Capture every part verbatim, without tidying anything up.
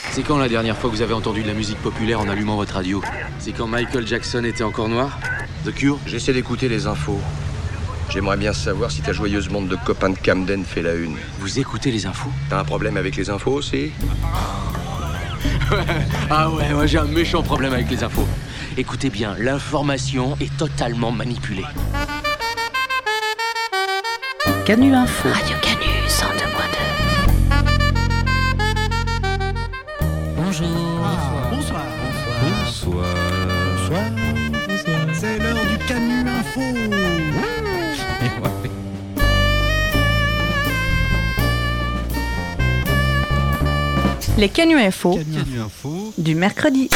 C'est quand la dernière fois que vous avez entendu de la musique populaire en allumant votre radio? C'est quand Michael Jackson était encore noir? The Cure? J'essaie d'écouter les infos. J'aimerais bien savoir si ta joyeuse bande de copains de Camden fait la une. Vous écoutez les infos? T'as un problème avec les infos aussi? Ah ouais, ouais, j'ai un méchant problème avec les infos. Écoutez bien, l'information est totalement manipulée. Canu Info. Radio Canu, cent deux point deux. Bonjour. Ah, bonsoir. Bonsoir. Bonsoir. Bonsoir. C'est l'heure du Canu Info. Les Canu Info. Canu Info. Du mercredi.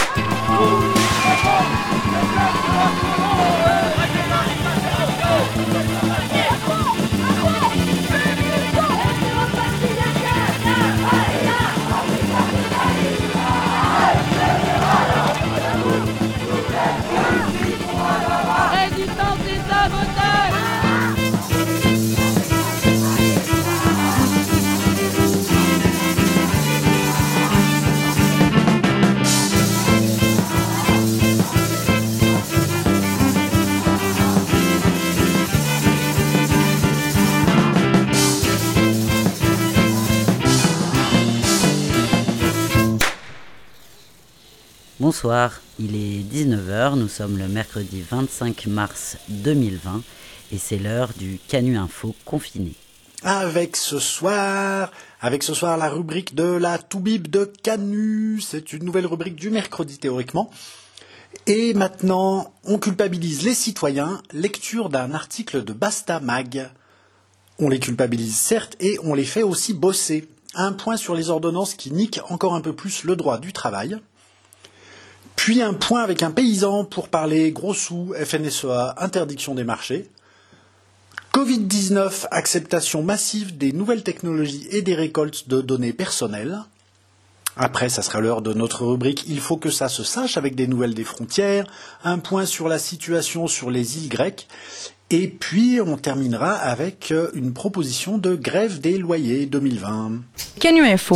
Bonsoir, il est dix-neuf heures, nous sommes le mercredi vingt-cinq mars deux mille vingt et c'est l'heure du Canu Info confiné. Avec ce soir, avec ce soir la rubrique de la Toubib de Canu, c'est une nouvelle rubrique du mercredi théoriquement. Et maintenant, on culpabilise les citoyens, lecture d'un article de Basta Mag. On les culpabilise certes et on les fait aussi bosser. Un point sur les ordonnances qui niquent encore un peu plus le droit du travail. Puis un point avec un paysan pour parler gros sous, F N S E A, interdiction des marchés. covid dix-neuf, acceptation massive des nouvelles technologies et des récoltes de données personnelles. Après, ça sera l'heure de notre rubrique « Il faut que ça se sache » avec des nouvelles des frontières. Un point sur la situation sur les îles grecques. Et puis, on terminera avec une proposition de grève des loyers deux mille vingt. Canu Info.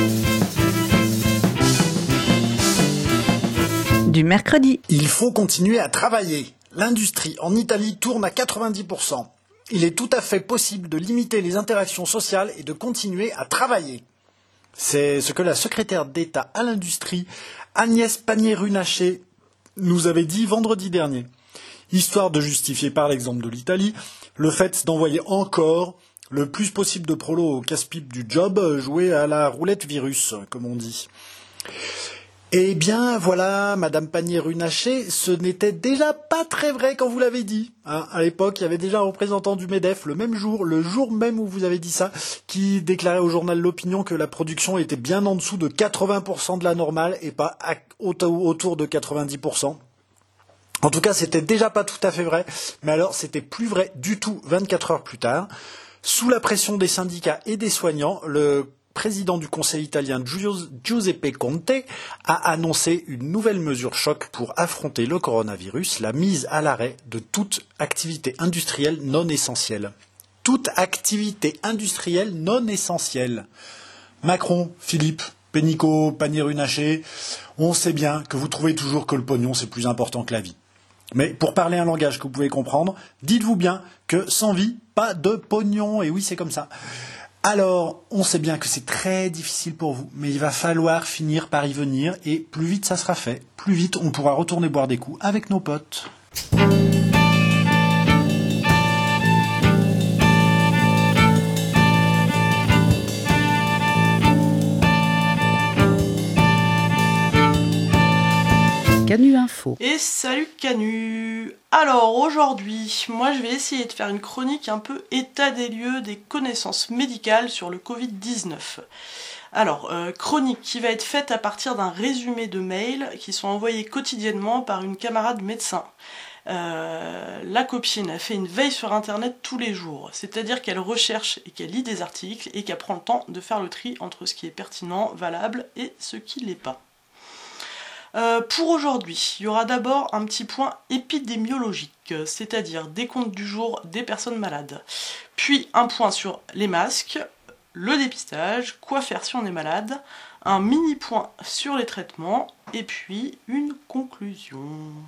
Du mercredi. Il faut continuer à travailler. L'industrie en Italie tourne à quatre-vingt-dix pour cent. Il est tout à fait possible de limiter les interactions sociales et de continuer à travailler. C'est ce que la secrétaire d'État à l'industrie, Agnès Pannier-Runacher, nous avait dit vendredi dernier. Histoire de justifier par l'exemple de l'Italie, le fait d'envoyer encore le plus possible de prolos au casse-pipe du job jouer à la roulette virus, comme on dit. Eh bien, voilà, Madame Pannier-Runacher, ce n'était déjà pas très vrai quand vous l'avez dit. Hein, à l'époque, il y avait déjà un représentant du MEDEF, le même jour, le jour même où vous avez dit ça, qui déclarait au journal L'Opinion que la production était bien en dessous de quatre-vingts pour cent de la normale et pas à, autour de quatre-vingt-dix pour cent. En tout cas, c'était déjà pas tout à fait vrai, mais alors c'était plus vrai du tout vingt-quatre heures plus tard. Sous la pression des syndicats et des soignants, le président du Conseil italien Giuseppe Conte a annoncé une nouvelle mesure choc pour affronter le coronavirus, la mise à l'arrêt de toute activité industrielle non essentielle. Toute activité industrielle non essentielle. Macron, Philippe, Pénicaud, Pannier-Runacher, on sait bien que vous trouvez toujours que le pognon c'est plus important que la vie. Mais pour parler un langage que vous pouvez comprendre, dites-vous bien que sans vie, pas de pognon. Et oui, c'est comme ça. Alors, on sait bien que c'est très difficile pour vous, mais il va falloir finir par y venir, et plus vite ça sera fait, plus vite on pourra retourner boire des coups avec nos potes. Canu Info. Et salut Canu. Alors aujourd'hui, moi je vais essayer de faire une chronique un peu état des lieux des connaissances médicales sur le covid dix-neuf. Alors, euh, chronique qui va être faite à partir d'un résumé de mails qui sont envoyés quotidiennement par une camarade médecin. Euh, la copine a fait une veille sur internet tous les jours, c'est-à-dire qu'elle recherche et qu'elle lit des articles et qu'elle prend le temps de faire le tri entre ce qui est pertinent, valable et ce qui l'est pas. Euh, pour aujourd'hui, il y aura d'abord un petit point épidémiologique, c'est-à-dire décompte du jour des personnes malades. Puis un point sur les masques, le dépistage, quoi faire si on est malade, un mini point sur les traitements et puis une conclusion.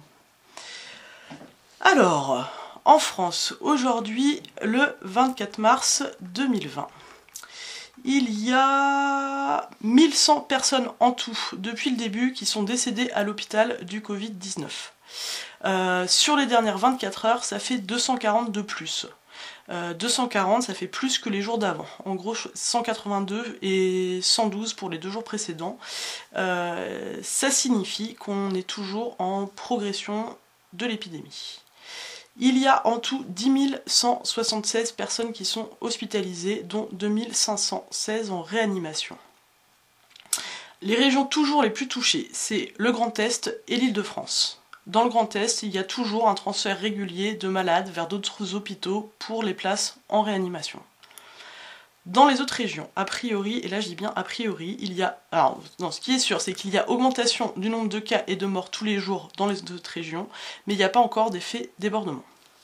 Alors, en France, aujourd'hui, le vingt-quatre mars deux mille vingt, il y a mille cent personnes en tout depuis le début qui sont décédées à l'hôpital du covid dix-neuf. Euh, sur les dernières vingt-quatre heures, ça fait deux cent quarante de plus. Euh, deux cent quarante, ça fait plus que les jours d'avant. En gros, cent quatre-vingt-deux et cent douze pour les deux jours précédents. Euh, ça signifie qu'on est toujours en progression de l'épidémie. Il y a en tout dix mille cent soixante-seize personnes qui sont hospitalisées, dont deux mille cinq cent seize en réanimation. Les régions toujours les plus touchées, c'est le Grand Est et l'Île-de-France. Dans le Grand Est, il y a toujours un transfert régulier de malades vers d'autres hôpitaux pour les places en réanimation. Dans les autres régions, a priori, et là je dis bien a priori, il y a... Alors, non, ce qui est sûr, c'est qu'il y a augmentation du nombre de cas et de morts tous les jours dans les autres régions, mais il n'y a pas encore d'effet débordement.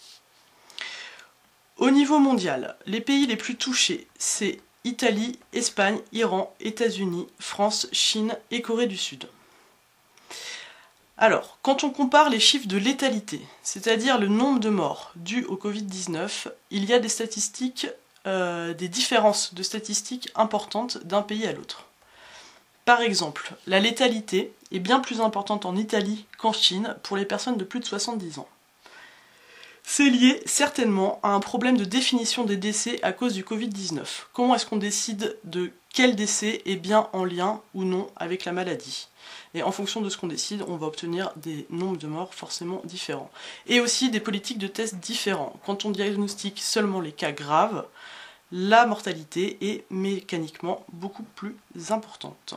Au niveau mondial, les pays les plus touchés, c'est Italie, Espagne, Iran, États-Unis, France, Chine et Corée du Sud. Alors, quand on compare les chiffres de létalité, c'est-à-dire le nombre de morts dus au covid dix-neuf, il y a des statistiques, euh, des différences de statistiques importantes d'un pays à l'autre. Par exemple, la létalité est bien plus importante en Italie qu'en Chine pour les personnes de plus de soixante-dix ans. C'est lié certainement à un problème de définition des décès à cause du covid dix-neuf. Comment est-ce qu'on décide de quel décès est bien en lien ou non avec la maladie ? Et en fonction de ce qu'on décide, on va obtenir des nombres de morts forcément différents. Et aussi des politiques de tests différents. Quand on diagnostique seulement les cas graves, la mortalité est mécaniquement beaucoup plus importante.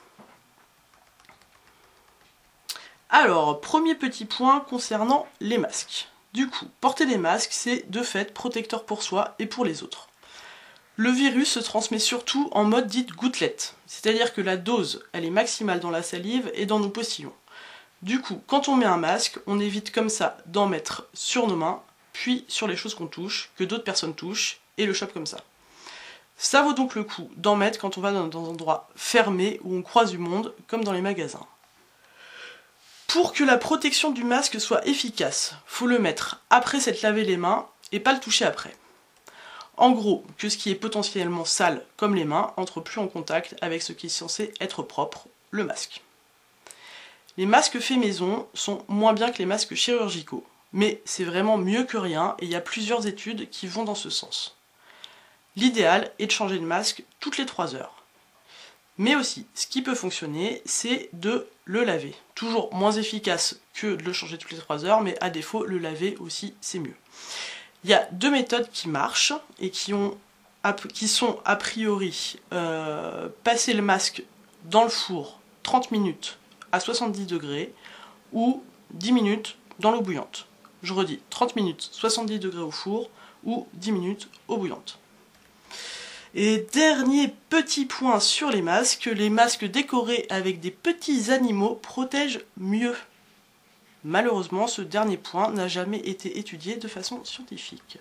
Alors, premier petit point concernant les masques. Du coup, porter des masques, c'est de fait protecteur pour soi et pour les autres. Le virus se transmet surtout en mode dite gouttelette, c'est-à-dire que la dose, elle est maximale dans la salive et dans nos postillons. Du coup, quand on met un masque, on évite comme ça d'en mettre sur nos mains, puis sur les choses qu'on touche, que d'autres personnes touchent, et le chope comme ça. Ça vaut donc le coup d'en mettre quand on va dans, dans un endroit fermé où on croise du monde, comme dans les magasins. Pour que la protection du masque soit efficace, faut le mettre après s'être lavé les mains et pas le toucher après. En gros, que ce qui est potentiellement sale, comme les mains, entre plus en contact avec ce qui est censé être propre, le masque. Les masques faits maison sont moins bien que les masques chirurgicaux, mais c'est vraiment mieux que rien et il y a plusieurs études qui vont dans ce sens. L'idéal est de changer de masque toutes les trois heures. Mais aussi, ce qui peut fonctionner, c'est de le laver. Toujours moins efficace que de le changer toutes les trois heures, mais à défaut, le laver aussi, c'est mieux. Il y a deux méthodes qui marchent et qui, ont, qui sont a priori euh, passer le masque dans le four trente minutes à soixante-dix degrés ou dix minutes dans l'eau bouillante. Je redis, trente minutes, soixante-dix degrés au four ou dix minutes eau bouillante. Et dernier petit point sur les masques, les masques décorés avec des petits animaux protègent mieux. Malheureusement, ce dernier point n'a jamais été étudié de façon scientifique.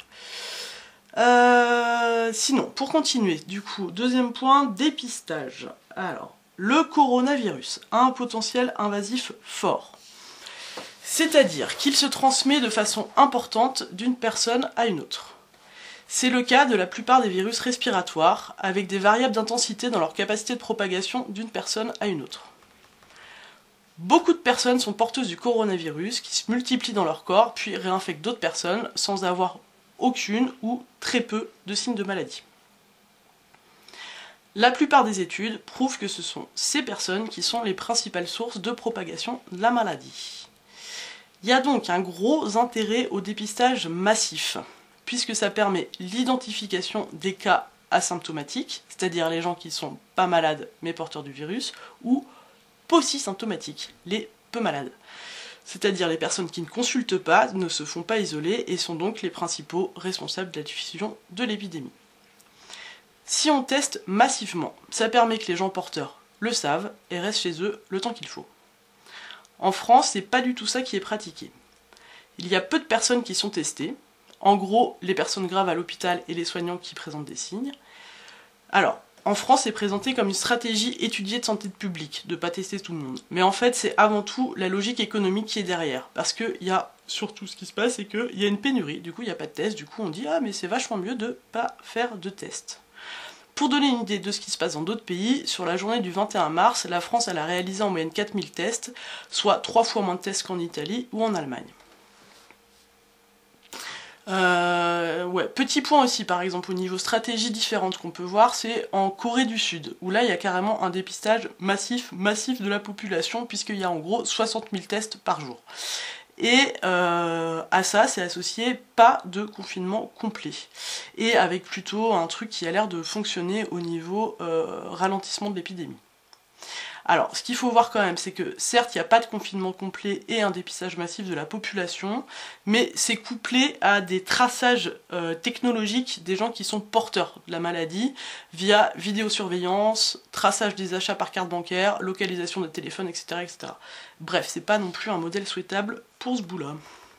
Euh, sinon, pour continuer, du coup, deuxième point, dépistage. Alors, le coronavirus a un potentiel invasif fort. C'est-à-dire qu'il se transmet de façon importante d'une personne à une autre. C'est le cas de la plupart des virus respiratoires, avec des variables d'intensité dans leur capacité de propagation d'une personne à une autre. Beaucoup de personnes sont porteuses du coronavirus qui se multiplient dans leur corps, puis réinfectent d'autres personnes sans avoir aucune ou très peu de signes de maladie. La plupart des études prouvent que ce sont ces personnes qui sont les principales sources de propagation de la maladie. Il y a donc un gros intérêt au dépistage massif, puisque ça permet l'identification des cas asymptomatiques, c'est-à-dire les gens qui ne sont pas malades mais porteurs du virus, ou paucisymptomatiques, les peu malades. C'est-à-dire les personnes qui ne consultent pas, ne se font pas isoler et sont donc les principaux responsables de la diffusion de l'épidémie. Si on teste massivement, ça permet que les gens porteurs le savent et restent chez eux le temps qu'il faut. En France, c'est pas du tout ça qui est pratiqué. Il y a peu de personnes qui sont testées, en gros les personnes graves à l'hôpital et les soignants qui présentent des signes. Alors, en France, c'est présenté comme une stratégie étudiée de santé publique, de pas tester tout le monde. Mais en fait, c'est avant tout la logique économique qui est derrière. Parce qu'il y a surtout ce qui se passe, c'est qu'il y a une pénurie, du coup il n'y a pas de tests, du coup on dit « Ah mais c'est vachement mieux de pas faire de tests ». Pour donner une idée de ce qui se passe dans d'autres pays, sur la journée du vingt et un mars, la France elle a réalisé en moyenne quatre mille tests, soit trois fois moins de tests qu'en Italie ou en Allemagne. Euh, ouais. Petit point aussi, par exemple, au niveau stratégie différente qu'on peut voir, c'est en Corée du Sud, où là il y a carrément un dépistage massif, massif de la population, puisqu'il y a en gros soixante mille tests par jour. Et euh, à ça, c'est associé pas de confinement complet. Et avec plutôt un truc qui a l'air de fonctionner au niveau euh, ralentissement de l'épidémie. Alors, ce qu'il faut voir quand même, c'est que certes, il n'y a pas de confinement complet et un dépistage massif de la population, mais c'est couplé à des traçages euh, technologiques des gens qui sont porteurs de la maladie, via vidéosurveillance, traçage des achats par carte bancaire, localisation des téléphones, et cetera, et cetera. Bref, c'est pas non plus un modèle souhaitable pour ce bout-là.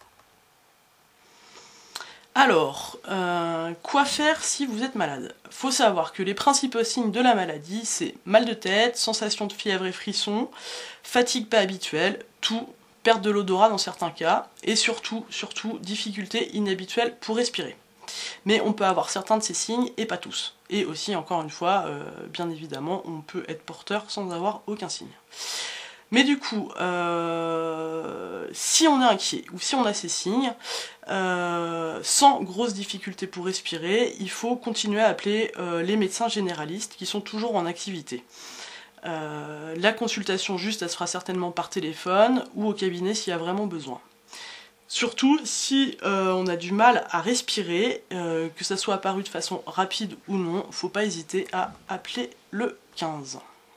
Alors, euh, quoi faire si vous êtes malade? Faut savoir que les principaux signes de la maladie, c'est mal de tête, sensation de fièvre et frissons, fatigue pas habituelle, toux, perte de l'odorat dans certains cas, et surtout, surtout, difficulté inhabituelle pour respirer. Mais on peut avoir certains de ces signes et pas tous. Et aussi, encore une fois, euh, bien évidemment, on peut être porteur sans avoir aucun signe. Mais du coup, euh, si on est inquiet ou si on a ces signes, euh, sans grosse difficulté pour respirer, il faut continuer à appeler euh, les médecins généralistes qui sont toujours en activité. Euh, la consultation juste, elle se fera certainement par téléphone ou au cabinet s'il y a vraiment besoin. Surtout si euh, on a du mal à respirer, euh, que ça soit apparu de façon rapide ou non, faut pas hésiter à appeler le quinze.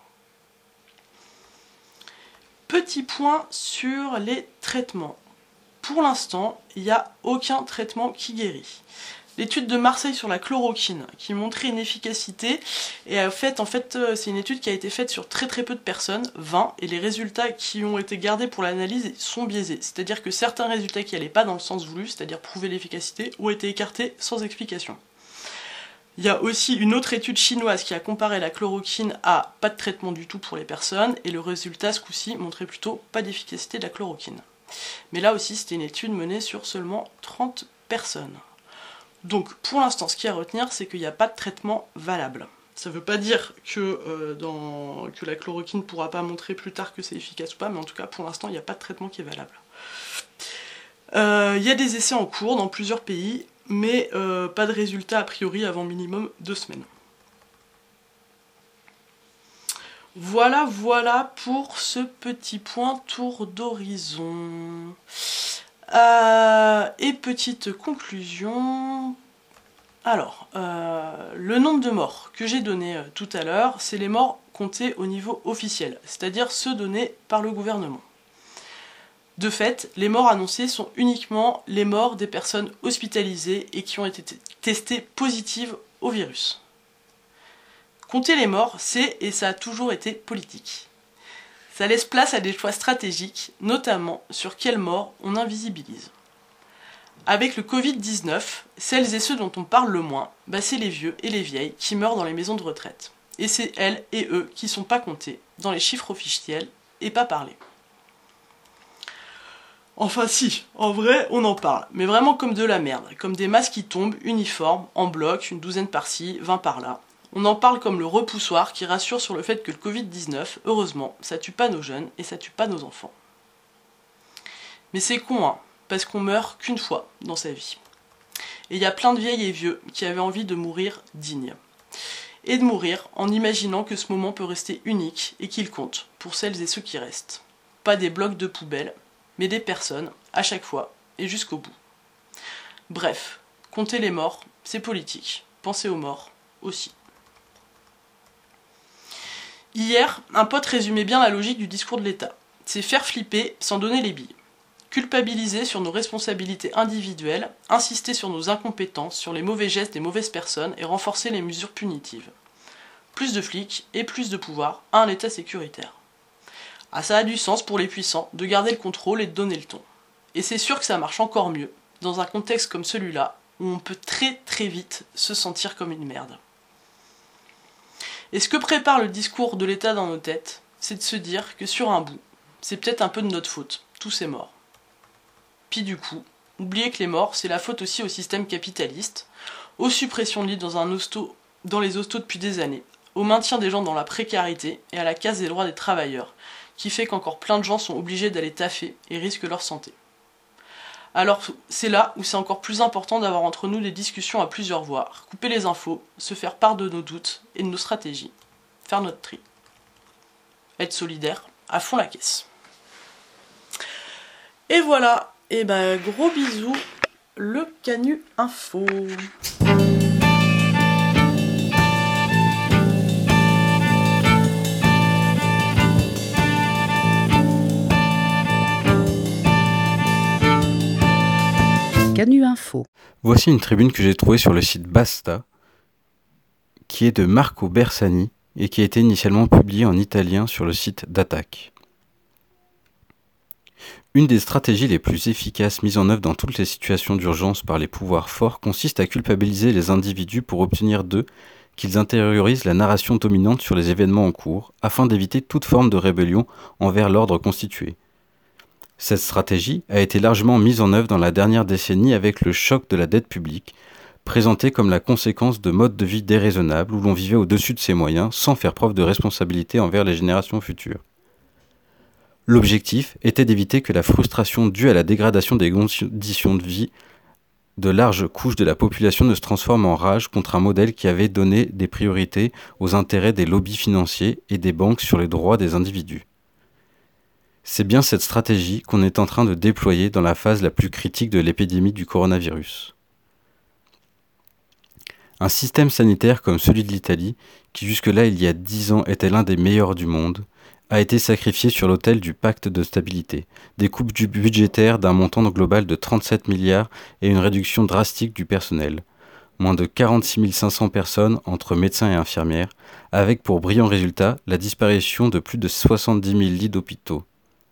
Petit point sur les traitements. Pour l'instant, il n'y a aucun traitement qui guérit. L'étude de Marseille sur la chloroquine, qui montrait une efficacité, et en fait, en fait, c'est une étude qui a été faite sur très très peu de personnes, vingt, et les résultats qui ont été gardés pour l'analyse sont biaisés. C'est-à-dire que certains résultats qui n'allaient pas dans le sens voulu, c'est-à-dire prouver l'efficacité, ont été écartés sans explication. Il y a aussi une autre étude chinoise qui a comparé la chloroquine à pas de traitement du tout pour les personnes, et le résultat, ce coup-ci, montrait plutôt pas d'efficacité de la chloroquine. Mais là aussi, c'était une étude menée sur seulement trente personnes. Donc, pour l'instant, ce qu'il y a à retenir, c'est qu'il n'y a pas de traitement valable. Ça ne veut pas dire que, euh, dans, que la chloroquine ne pourra pas montrer plus tard que c'est efficace ou pas, mais en tout cas, pour l'instant, il n'y a pas de traitement qui est valable. Euh, il y a des essais en cours dans plusieurs pays, mais euh, pas de résultats a priori avant minimum deux semaines. Voilà, voilà pour ce petit point tour d'horizon. Euh, et petite conclusion. Alors, euh, le nombre de morts que j'ai donné euh, tout à l'heure, c'est les morts comptés au niveau officiel, c'est-à-dire ceux donnés par le gouvernement. De fait, les morts annoncées sont uniquement les morts des personnes hospitalisées et qui ont été testées positives au virus. Compter les morts, c'est, et ça a toujours été, politique. Ça laisse place à des choix stratégiques, notamment sur quelles morts on invisibilise. Avec le covid dix-neuf, celles et ceux dont on parle le moins, bah c'est les vieux et les vieilles qui meurent dans les maisons de retraite. Et c'est elles et eux qui sont pas comptés dans les chiffres officiels et pas parlés. Enfin si, en vrai, on en parle, mais vraiment comme de la merde, comme des masses qui tombent, uniformes, en bloc, une douzaine par-ci, vingt par-là. On en parle comme le repoussoir qui rassure sur le fait que le covid dix-neuf, heureusement, ça tue pas nos jeunes et ça tue pas nos enfants. Mais c'est con, hein, parce qu'on meurt qu'une fois dans sa vie. Et il y a plein de vieilles et vieux qui avaient envie de mourir dignes. Et de mourir en imaginant que ce moment peut rester unique et qu'il compte pour celles et ceux qui restent. Pas des blocs de poubelle, mais des personnes, à chaque fois, et jusqu'au bout. Bref, compter les morts, c'est politique. Penser aux morts, aussi. Hier, un pote résumait bien la logique du discours de l'État. C'est faire flipper sans donner les billes. Culpabiliser sur nos responsabilités individuelles, insister sur nos incompétences, sur les mauvais gestes des mauvaises personnes et renforcer les mesures punitives. Plus de flics et plus de pouvoir à un État sécuritaire. Ah, ça a du sens pour les puissants de garder le contrôle et de donner le ton. Et c'est sûr que ça marche encore mieux dans un contexte comme celui-là où on peut très très vite se sentir comme une merde. Et ce que prépare le discours de l'État dans nos têtes, c'est de se dire que sur un bout, c'est peut-être un peu de notre faute, tous ces morts. Puis du coup, oubliez que les morts, c'est la faute aussi au système capitaliste, aux suppressions de lits dans, un hosto, dans les hostos depuis des années, au maintien des gens dans la précarité et à la casse des droits des travailleurs, qui fait qu'encore plein de gens sont obligés d'aller taffer et risquent leur santé. Alors c'est là où c'est encore plus important d'avoir entre nous des discussions à plusieurs voix, couper les infos, se faire part de nos doutes et de nos stratégies, faire notre tri. Être solidaire, à fond la caisse. Et voilà, et ben gros bisous, le Canu Info. Canu Info. Voici une tribune que j'ai trouvée sur le site Basta, qui est de Marco Bersani et qui a été initialement publiée en italien sur le site d'Attaque. Une des stratégies les plus efficaces mises en œuvre dans toutes les situations d'urgence par les pouvoirs forts consiste à culpabiliser les individus pour obtenir d'eux qu'ils intériorisent la narration dominante sur les événements en cours, afin d'éviter toute forme de rébellion envers l'ordre constitué. Cette stratégie a été largement mise en œuvre dans la dernière décennie avec le choc de la dette publique, présenté comme la conséquence de modes de vie déraisonnables où l'on vivait au-dessus de ses moyens sans faire preuve de responsabilité envers les générations futures. L'objectif était d'éviter que la frustration due à la dégradation des conditions de vie de larges couches de la population ne se transforme en rage contre un modèle qui avait donné des priorités aux intérêts des lobbies financiers et des banques sur les droits des individus. C'est bien cette stratégie qu'on est en train de déployer dans la phase la plus critique de l'épidémie du coronavirus. Un système sanitaire comme celui de l'Italie, qui jusque-là il y a dix ans était l'un des meilleurs du monde, a été sacrifié sur l'autel du pacte de stabilité, des coupes budgétaires d'un montant global de trente-sept milliards et une réduction drastique du personnel. Moins de quarante-six mille cinq cents personnes entre médecins et infirmières, avec pour brillant résultat la disparition de plus de soixante-dix mille lits d'hôpitaux.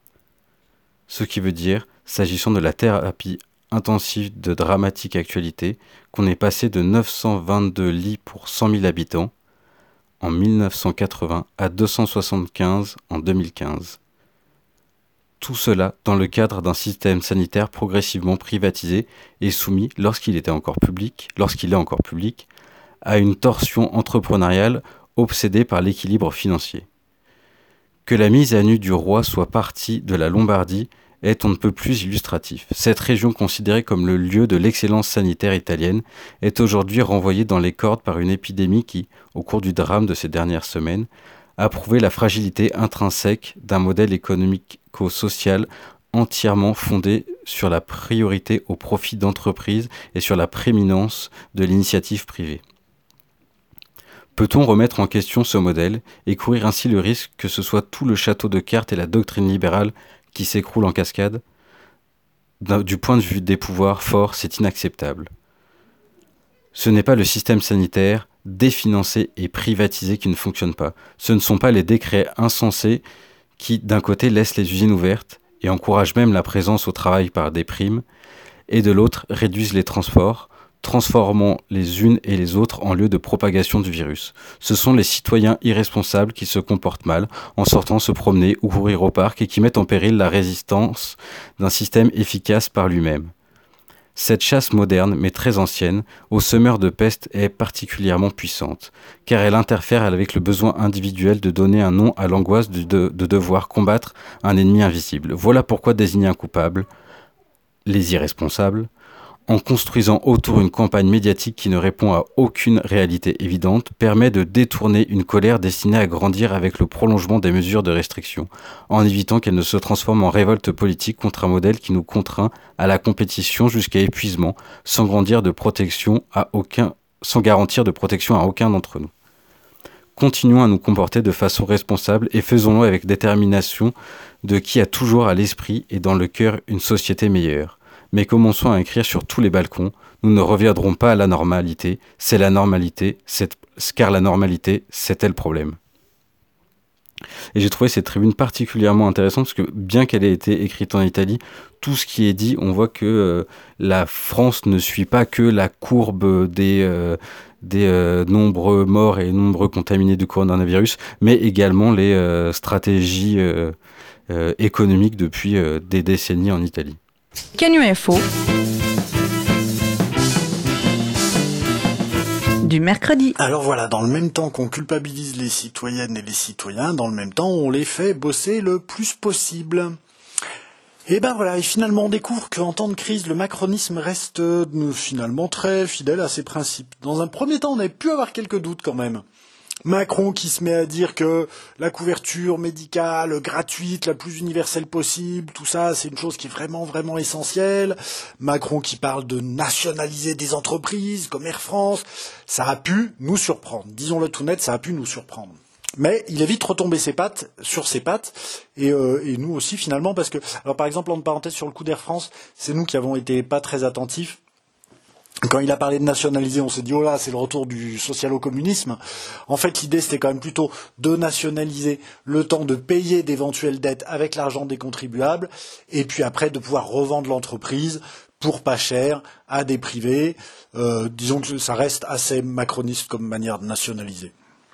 Ce qui veut dire, s'agissant de la thérapie intensive de dramatique actualité, qu'on est passé de neuf cent vingt-deux lits pour cent mille habitants en mille neuf cent quatre-vingts à deux cent soixante-quinze en deux mille quinze. Tout cela dans le cadre d'un système sanitaire progressivement privatisé et soumis, lorsqu'il était encore public, lorsqu'il est encore public, à une torsion entrepreneuriale obsédée par l'équilibre financier. Que la mise à nu du roi soit partie de la Lombardie est on ne peut plus illustratif. Cette région considérée comme le lieu de l'excellence sanitaire italienne est aujourd'hui renvoyée dans les cordes par une épidémie qui, au cours du drame de ces dernières semaines, a prouvé la fragilité intrinsèque d'un modèle économico-social entièrement fondé sur la priorité au profit d'entreprises et sur la prééminence de l'initiative privée. Peut-on remettre en question ce modèle et courir ainsi le risque que ce soit tout le château de cartes et la doctrine libérale qui s'écroulent en cascade ? Du point de vue des pouvoirs forts, c'est inacceptable. Ce n'est pas le système sanitaire définancé et privatisé qui ne fonctionne pas. Ce ne sont pas les décrets insensés qui, d'un côté, laissent les usines ouvertes et encouragent même la présence au travail par des primes, et de l'autre, réduisent les transports, transformant les unes et les autres en lieu de propagation du virus. Ce sont les citoyens irresponsables qui se comportent mal en sortant se promener ou courir au parc et qui mettent en péril la résistance d'un système efficace par lui-même. Cette chasse moderne, mais très ancienne, aux semeurs de peste est particulièrement puissante, car elle interfère avec le besoin individuel de donner un nom à l'angoisse de, de, de devoir combattre un ennemi invisible. Voilà pourquoi désigner un coupable, les irresponsables, en construisant autour une campagne médiatique qui ne répond à aucune réalité évidente, permet de détourner une colère destinée à grandir avec le prolongement des mesures de restriction, en évitant qu'elle ne se transforme en révolte politique contre un modèle qui nous contraint à la compétition jusqu'à épuisement, sans grandir de protection à aucun, sans garantir de protection à aucun d'entre nous. Continuons à nous comporter de façon responsable et faisons-le avec détermination de qui a toujours à l'esprit et dans le cœur une société meilleure. Mais commençons à écrire sur tous les balcons, nous ne reviendrons pas à la normalité, c'est la normalité, c'est... car la normalité, c'était le problème. Et j'ai trouvé cette tribune particulièrement intéressante parce que bien qu'elle ait été écrite en Italie, tout ce qui est dit, on voit que euh, la France ne suit pas que la courbe des, euh, des euh, nombreux morts et nombreux contaminés du coronavirus, mais également les euh, stratégies euh, euh, économiques depuis euh, des décennies en Italie. Canu Info du mercredi. Alors voilà, dans le même temps qu'on culpabilise les citoyennes et les citoyens, dans le même temps on les fait bosser le plus possible. Et ben voilà, et finalement on découvre qu'en temps de crise, le macronisme reste euh, finalement très fidèle à ses principes. Dans un premier temps, on avait pu avoir quelques doutes quand même. Macron qui se met à dire que la couverture médicale gratuite, la plus universelle possible, tout ça, c'est une chose qui est vraiment, vraiment essentielle. Macron qui parle de nationaliser des entreprises comme Air France, ça a pu nous surprendre. Disons-le tout net, ça a pu nous surprendre. Mais il est vite retombé ses pattes, sur ses pattes, et, euh, et nous aussi finalement, parce que, alors par exemple, en parenthèse sur le coup d'Air France, c'est nous qui avons été pas très attentifs. Quand il a parlé de nationaliser, on s'est dit, oh là, c'est le retour du socialo-communisme. En fait, l'idée, c'était quand même plutôt de nationaliser le temps de payer d'éventuelles dettes avec l'argent des contribuables, et puis après de pouvoir revendre l'entreprise pour pas cher à des privés. Euh, disons que ça reste assez macroniste comme manière de nationaliser.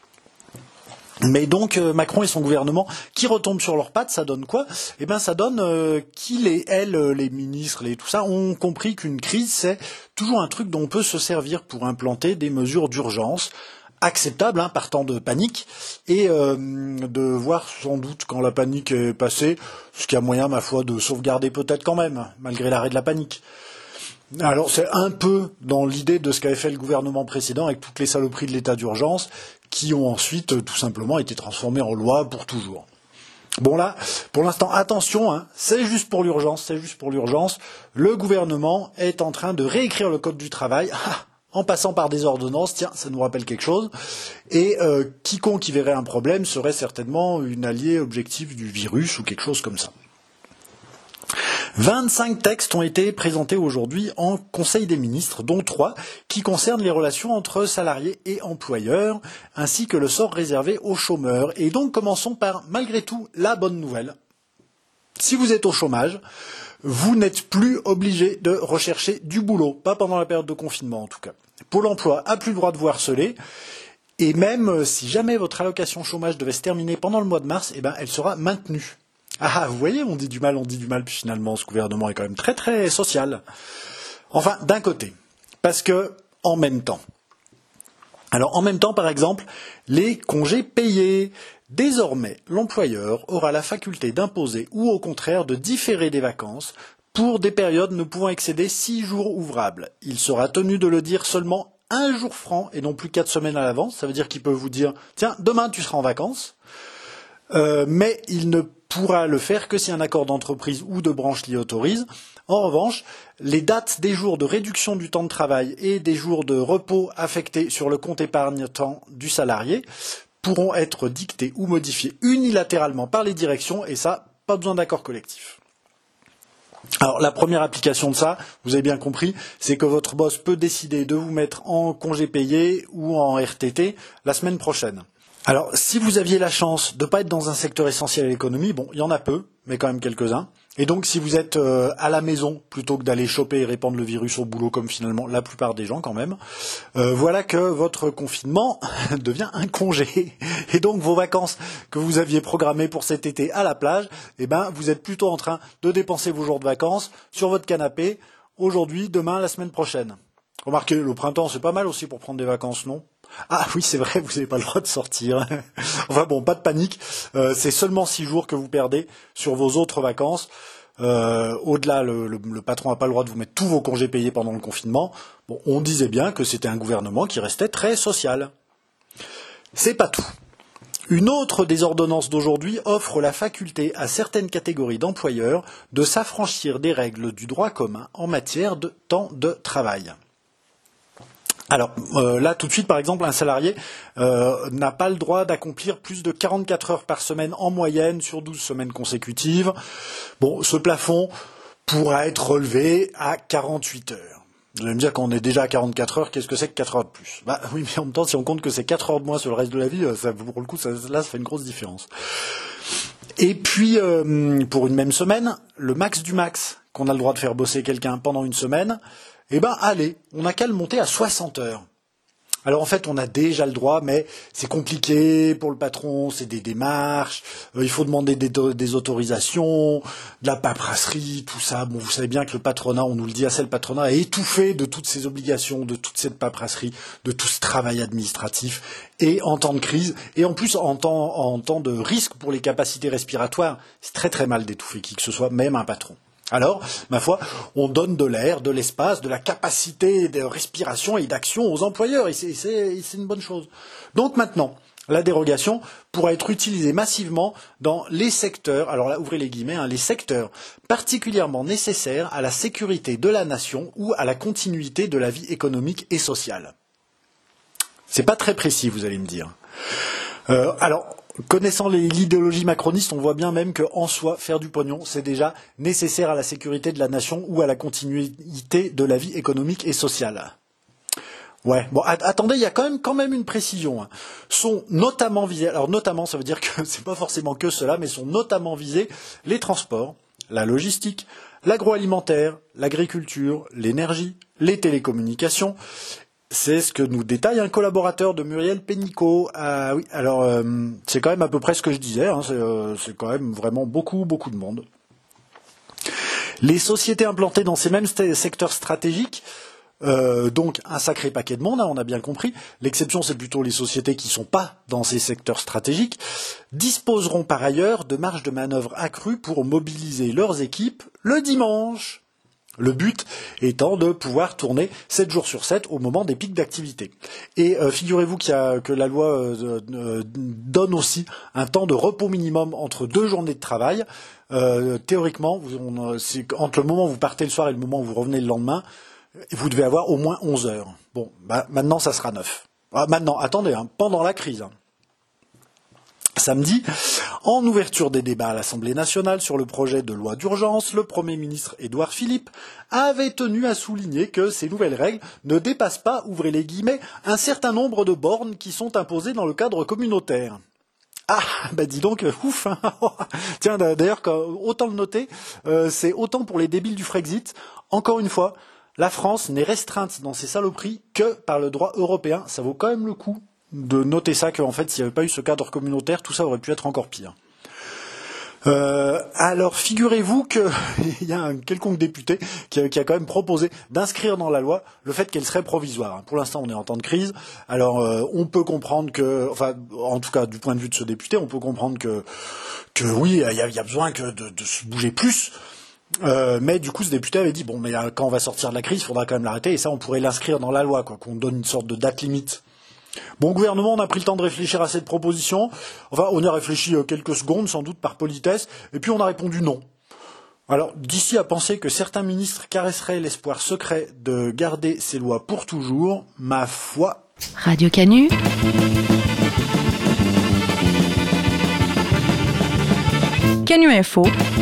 Mais donc euh, Macron et son gouvernement qui retombent sur leurs pattes, ça donne quoi ? Eh ben ça donne euh, qu'ils et elles, les ministres, les tout ça, ont compris qu'une crise c'est toujours un truc dont on peut se servir pour implanter des mesures d'urgence acceptables, hein, partant de panique, et euh, de voir sans doute quand la panique est passée, ce qui a moyen, ma foi, de sauvegarder peut-être quand même, malgré l'arrêt de la panique. Alors c'est un peu dans l'idée de ce qu'avait fait le gouvernement précédent avec toutes les saloperies de l'état d'urgence qui ont ensuite euh, tout simplement été transformées en loi pour toujours. Bon là, pour l'instant, attention, hein, c'est juste pour l'urgence, c'est juste pour l'urgence. Le gouvernement est en train de réécrire le code du travail en passant par des ordonnances. Tiens, ça nous rappelle quelque chose. Et euh, quiconque y verrait un problème serait certainement une alliée objective du virus ou quelque chose comme ça. vingt-cinq textes ont été présentés aujourd'hui en Conseil des ministres, dont trois qui concernent les relations entre salariés et employeurs, ainsi que le sort réservé aux chômeurs. Et donc commençons par, malgré tout, la bonne nouvelle. Si vous êtes au chômage, vous n'êtes plus obligé de rechercher du boulot, pas pendant la période de confinement en tout cas. Pôle emploi a plus le droit de vous harceler, et même si jamais votre allocation chômage devait se terminer pendant le mois de mars, eh ben, elle sera maintenue. Ah, vous voyez, on dit du mal, on dit du mal, puis finalement, ce gouvernement est quand même très, très social. Enfin, d'un côté, parce que, en même temps. Alors, en même temps, par exemple, les congés payés. Désormais, l'employeur aura la faculté d'imposer ou, au contraire, de différer des vacances pour des périodes ne pouvant excéder six jours ouvrables. Il sera tenu de le dire seulement un jour franc et non plus quatre semaines à l'avance. Ça veut dire qu'il peut vous dire, tiens, demain, tu seras en vacances. Euh, mais il ne pourra le faire que si un accord d'entreprise ou de branche l'y autorise. En revanche, les dates des jours de réduction du temps de travail et des jours de repos affectés sur le compte épargne-temps du salarié pourront être dictés ou modifiés unilatéralement par les directions, et ça, pas besoin d'accord collectif. Alors, la première application de ça, vous avez bien compris, c'est que votre boss peut décider de vous mettre en congé payé ou en R T T la semaine prochaine. Alors, si vous aviez la chance de ne pas être dans un secteur essentiel à l'économie, bon, il y en a peu, mais quand même quelques-uns. Et donc, si vous êtes euh, à la maison, plutôt que d'aller choper et répandre le virus au boulot, comme finalement la plupart des gens quand même, euh, voilà que votre confinement devient un congé. Et donc, vos vacances que vous aviez programmées pour cet été à la plage, eh ben, vous êtes plutôt en train de dépenser vos jours de vacances sur votre canapé, aujourd'hui, demain, la semaine prochaine. Remarquez, le printemps, c'est pas mal aussi pour prendre des vacances, non ? Ah oui, c'est vrai, vous n'avez pas le droit de sortir. Enfin bon, pas de panique. Euh, c'est seulement six jours que vous perdez sur vos autres vacances. Euh, au-delà, le, le, le patron n'a pas le droit de vous mettre tous vos congés payés pendant le confinement. Bon, on disait bien que c'était un gouvernement qui restait très social. C'est pas tout. Une autre des ordonnances d'aujourd'hui offre la faculté à certaines catégories d'employeurs de s'affranchir des règles du droit commun en matière de temps de travail. Alors euh, là, tout de suite, par exemple, un salarié euh, n'a pas le droit d'accomplir plus de quarante-quatre heures par semaine en moyenne sur douze semaines consécutives. Bon, ce plafond pourra être relevé à quarante-huit heures. Vous allez me dire, quand on est déjà à quarante-quatre heures, qu'est-ce que c'est que quatre heures de plus ? Bah oui, mais en même temps, si on compte que c'est quatre heures de moins sur le reste de la vie, ça, pour le coup, ça, là, ça fait une grosse différence. Et puis, euh, pour une même semaine, le max du max qu'on a le droit de faire bosser quelqu'un pendant une semaine, eh ben, allez, on n'a qu'à le monter à soixante heures. Alors en fait, on a déjà le droit, mais c'est compliqué pour le patron, c'est des démarches, euh, il faut demander des, des autorisations, de la paperasserie, tout ça. Bon, vous savez bien que le patronat, on nous le dit assez, le patronat est étouffé de toutes ces obligations, de toute cette paperasserie, de tout ce travail administratif, et en temps de crise, et en plus en temps, en temps de risque pour les capacités respiratoires, c'est très très mal d'étouffer qui que ce soit, même un patron. Alors, ma foi, on donne de l'air, de l'espace, de la capacité de respiration et d'action aux employeurs, et c'est, c'est, c'est une bonne chose. Donc maintenant, la dérogation pourra être utilisée massivement dans les secteurs, alors là, ouvrez les guillemets, hein, les secteurs particulièrement nécessaires à la sécurité de la nation ou à la continuité de la vie économique et sociale. C'est pas très précis, vous allez me dire. Euh, alors, connaissant les, l'idéologie macroniste, on voit bien même qu'en soi, faire du pognon, c'est déjà nécessaire à la sécurité de la nation ou à la continuité de la vie économique et sociale. Ouais, bon, at- attendez, il y a quand même, quand même une précision. Hein. Sont notamment visés, alors notamment, ça veut dire que c'est pas forcément que cela, mais sont notamment visés les transports, la logistique, l'agroalimentaire, l'agriculture, l'énergie, les télécommunications. C'est ce que nous détaille un collaborateur de Muriel Pénicaud. Ah oui, alors euh, c'est quand même à peu près ce que je disais, hein, c'est, euh, c'est quand même vraiment beaucoup, beaucoup de monde. Les sociétés implantées dans ces mêmes st- secteurs stratégiques, euh, donc un sacré paquet de monde, hein, on a bien compris, l'exception c'est plutôt les sociétés qui ne sont pas dans ces secteurs stratégiques, disposeront par ailleurs de marges de manœuvre accrues pour mobiliser leurs équipes le dimanche. Le but étant de pouvoir tourner sept jours sur sept au moment des pics d'activité. Et euh, figurez-vous qu'il y a, que la loi euh, euh, donne aussi un temps de repos minimum entre deux journées de travail. Euh, théoriquement, vous, on, c'est entre le moment où vous partez le soir et le moment où vous revenez le lendemain, vous devez avoir au moins onze heures. Bon, bah, maintenant ça sera neuf. Ah, maintenant, attendez, hein, pendant la crise. Hein. Samedi, en ouverture des débats à l'Assemblée nationale sur le projet de loi d'urgence, le Premier ministre Édouard Philippe avait tenu à souligner que ces nouvelles règles ne dépassent pas, ouvrez les guillemets, un certain nombre de bornes qui sont imposées dans le cadre communautaire. Ah, bah dis donc, ouf hein. Tiens, d'ailleurs, autant le noter, euh, c'est autant pour les débiles du Frexit. Encore une fois, la France n'est restreinte dans ses saloperies que par le droit européen. Ça vaut quand même le coup de noter ça, qu'en fait, s'il n'y avait pas eu ce cadre communautaire, tout ça aurait pu être encore pire. Euh, alors, figurez-vous qu'il y a un quelconque député qui a, qui a quand même proposé d'inscrire dans la loi le fait qu'elle serait provisoire. Pour l'instant, on est en temps de crise. Alors, euh, on peut comprendre que, enfin, en tout cas, du point de vue de ce député, on peut comprendre que, que oui, il y a, y a besoin que de, de se bouger plus. Euh, mais du coup, ce député avait dit bon, mais quand on va sortir de la crise, il faudra quand même l'arrêter. Et ça, on pourrait l'inscrire dans la loi, quoi, qu'on donne une sorte de date limite. Bon, gouvernement, on a pris le temps de réfléchir à cette proposition. Enfin, on y a réfléchi quelques secondes, sans doute par politesse, et puis on a répondu non. Alors, d'ici à penser que certains ministres caresseraient l'espoir secret de garder ces lois pour toujours, ma foi... Radio Canu. Canu Info.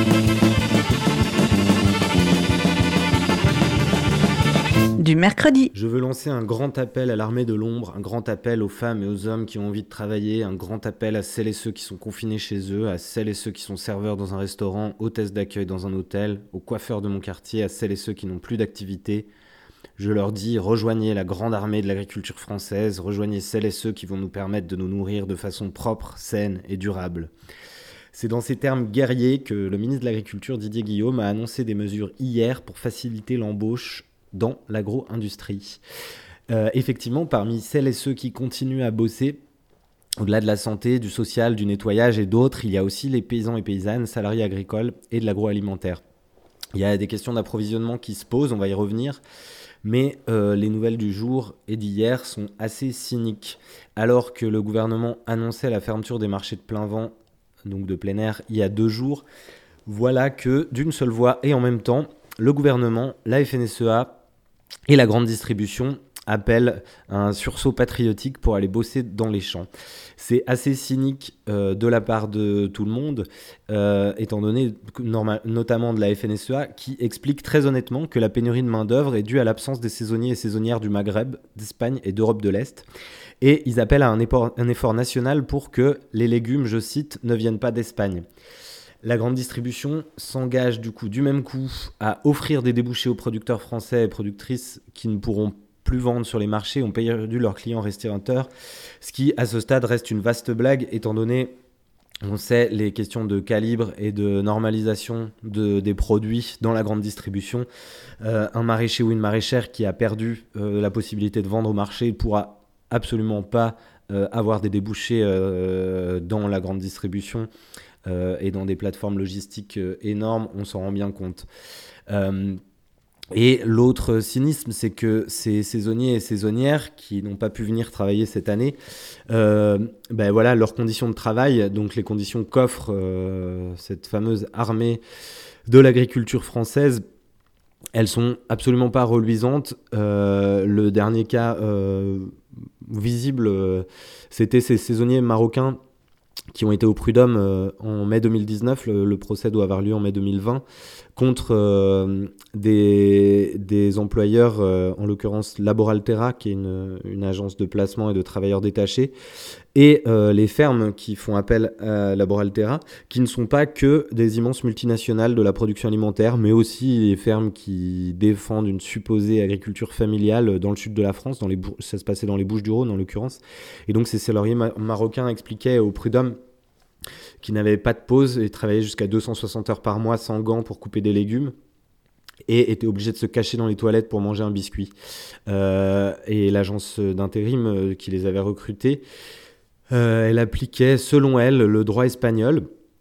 Du mercredi. Je veux lancer un grand appel à l'armée de l'ombre, un grand appel aux femmes et aux hommes qui ont envie de travailler, un grand appel à celles et ceux qui sont confinés chez eux, à celles et ceux qui sont serveurs dans un restaurant, hôtesses d'accueil dans un hôtel, aux coiffeurs de mon quartier, à celles et ceux qui n'ont plus d'activité. Je leur dis, rejoignez la grande armée de l'agriculture française, rejoignez celles et ceux qui vont nous permettre de nous nourrir de façon propre, saine et durable. C'est dans ces termes guerriers que le ministre de l'Agriculture, Didier Guillaume, a annoncé des mesures hier pour faciliter l'embauche dans l'agro-industrie. Euh, effectivement, parmi celles et ceux qui continuent à bosser, au-delà de la santé, du social, du nettoyage et d'autres, il y a aussi les paysans et paysannes, salariés agricoles et de l'agroalimentaire. Il y a des questions d'approvisionnement qui se posent, on va y revenir, mais euh, les nouvelles du jour et d'hier sont assez cyniques. Alors que le gouvernement annonçait la fermeture des marchés de plein vent, donc de plein air, il y a deux jours, voilà que d'une seule voix et en même temps, le gouvernement, la F N S E A et la grande distribution appellent un sursaut patriotique pour aller bosser dans les champs. C'est assez cynique euh, de la part de tout le monde, euh, étant donné normal, notamment de la F N S E A, qui explique très honnêtement que la pénurie de main-d'œuvre est due à l'absence des saisonniers et saisonnières du Maghreb, d'Espagne et d'Europe de l'Est. Et ils appellent à un effort, un effort national pour que les légumes, je cite, ne viennent pas d'Espagne. La grande distribution s'engage du coup du même coup à offrir des débouchés aux producteurs français et productrices qui ne pourront plus plus vendre sur les marchés, ont perdu leurs clients restaurateurs, ce qui, à ce stade, reste une vaste blague, étant donné, on sait, les questions de calibre et de normalisation de, des produits dans la grande distribution. Euh, un maraîcher ou une maraîchère qui a perdu euh, la possibilité de vendre au marché ne pourra absolument pas euh, avoir des débouchés euh, dans la grande distribution euh, et dans des plateformes logistiques euh, énormes, on s'en rend bien compte. Euh, Et l'autre cynisme, c'est que ces saisonniers et saisonnières qui n'ont pas pu venir travailler cette année, euh, ben voilà, leurs conditions de travail, donc les conditions qu'offre euh, cette fameuse armée de l'agriculture française, elles sont absolument pas reluisantes. Euh, le dernier cas euh, visible, euh, c'était ces saisonniers marocains qui ont été au prud'homme euh, en mai deux mille dix-neuf, le, le procès doit avoir lieu en mai deux mille vingt, contre euh, des, des employeurs, euh, en l'occurrence Laboraltera, qui est une, une agence de placement et de travailleurs détachés, et euh, les fermes qui font appel à Laboraltera, qui ne sont pas que des immenses multinationales de la production alimentaire, mais aussi les fermes qui défendent une supposée agriculture familiale dans le sud de la France, dans les, ça se passait dans les Bouches-du-Rhône en l'occurrence. Et donc ces salariés ma- marocains expliquaient au prud'homme qui n'avaient pas de pause et travaillaient jusqu'à deux cent soixante heures par mois sans gants pour couper des légumes et étaient obligés de se cacher dans les toilettes pour manger un biscuit. Euh, et l'agence d'intérim euh, qui les avait recrutés, euh, elle appliquait, selon elle, le droit espagnol,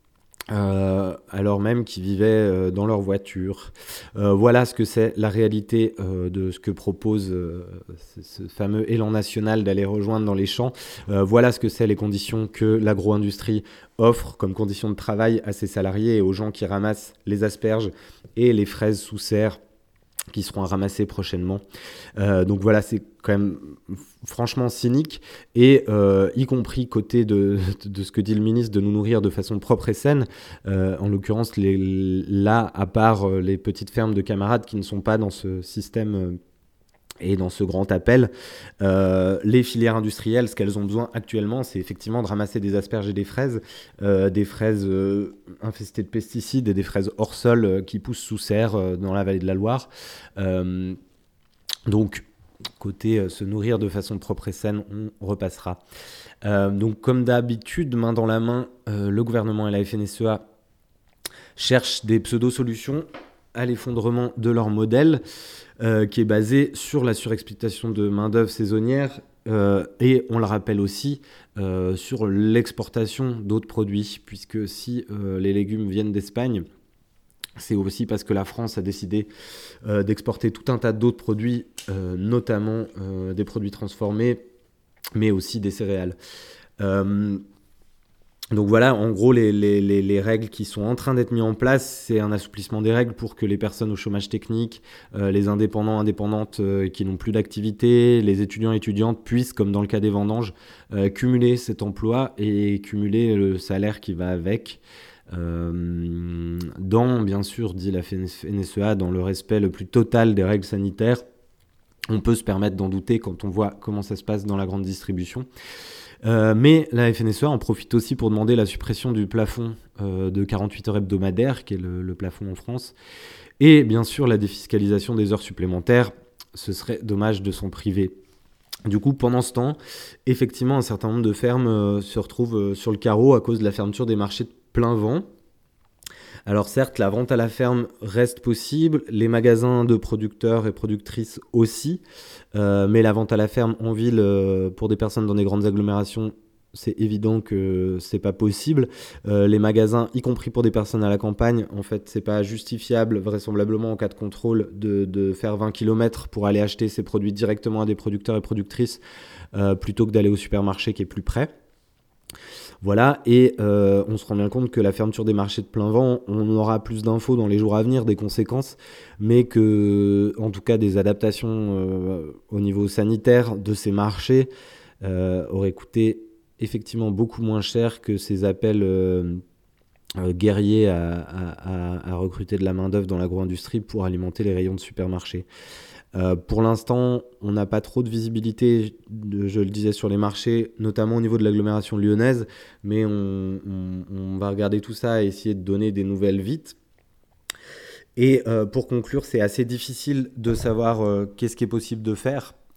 Euh, alors même qu'ils vivaient euh, dans leur voiture. Euh, voilà ce que c'est la réalité euh, de ce que propose euh, ce, ce fameux élan national d'aller rejoindre dans les champs. Euh, voilà ce que c'est les conditions que l'agro-industrie offre comme conditions de travail à ses salariés et aux gens qui ramassent les asperges et les fraises sous serre qui seront ramassées prochainement. Euh, donc voilà, c'est quand même franchement cynique, et euh, y compris côté de, de, de ce que dit le ministre, de nous nourrir de façon propre et saine. Euh, en l'occurrence, les, là, à part les petites fermes de camarades qui ne sont pas dans ce système euh, et dans ce grand appel, euh, les filières industrielles, ce qu'elles ont besoin actuellement, c'est effectivement de ramasser des asperges et des fraises, euh, des fraises euh, infestées de pesticides et des fraises hors sol euh, qui poussent sous serre euh, dans la vallée de la Loire. Euh, donc, côté euh, se nourrir de façon propre et saine, on repassera. Euh, donc, comme d'habitude, main dans la main, euh, le gouvernement et la F N S E A cherchent des pseudo-solutions à l'effondrement de leur modèle, euh, qui est basé sur la surexploitation de main-d'œuvre saisonnière, euh, et on le rappelle aussi, euh, sur l'exportation d'autres produits, puisque si euh, les légumes viennent d'Espagne, c'est aussi parce que la France a décidé euh, d'exporter tout un tas d'autres produits, euh, notamment euh, des produits transformés, mais aussi des céréales. Euh, Donc voilà, en gros, les, les, les, les règles qui sont en train d'être mises en place, c'est un assouplissement des règles pour que les personnes au chômage technique, euh, les indépendants, indépendantes euh, qui n'ont plus d'activité, les étudiants, étudiantes puissent, comme dans le cas des vendanges, euh, cumuler cet emploi et cumuler le salaire qui va avec. Euh, dans, bien sûr, dit la F N S E A, dans le respect le plus total des règles sanitaires. On peut se permettre d'en douter quand on voit comment ça se passe dans la grande distribution. Euh, mais la F N S E A en profite aussi pour demander la suppression du plafond euh, de quarante-huit heures hebdomadaires, qui est le, le plafond en France, et bien sûr la défiscalisation des heures supplémentaires. Ce serait dommage de s'en priver. Du coup, pendant ce temps, effectivement, un certain nombre de fermes euh, se retrouvent euh, sur le carreau à cause de la fermeture des marchés de plein vent. Alors certes, la vente à la ferme reste possible, les magasins de producteurs et productrices aussi, euh, mais la vente à la ferme en ville, euh, pour des personnes dans des grandes agglomérations, c'est évident que c'est pas possible. Euh, les magasins, y compris pour des personnes à la campagne, en fait, c'est pas justifiable, vraisemblablement en cas de contrôle, de, de faire vingt kilomètres pour aller acheter ces produits directement à des producteurs et productrices, euh, plutôt que d'aller au supermarché qui est plus près. Voilà, et euh, on se rend bien compte que la fermeture des marchés de plein vent, on aura plus d'infos dans les jours à venir, des conséquences, mais que, en tout cas, des adaptations euh, au niveau sanitaire de ces marchés euh, auraient coûté effectivement beaucoup moins cher que ces appels euh, euh, guerriers à, à, à recruter de la main-d'œuvre dans l'agro-industrie pour alimenter les rayons de supermarchés. Euh, pour l'instant, on n'a pas trop de visibilité, de, je le disais, sur les marchés, notamment au niveau de l'agglomération lyonnaise, mais on, on, on va regarder tout ça et essayer de donner des nouvelles vite. Et euh, pour conclure, c'est assez difficile de savoir euh, qu'est-ce qui est possible de faire.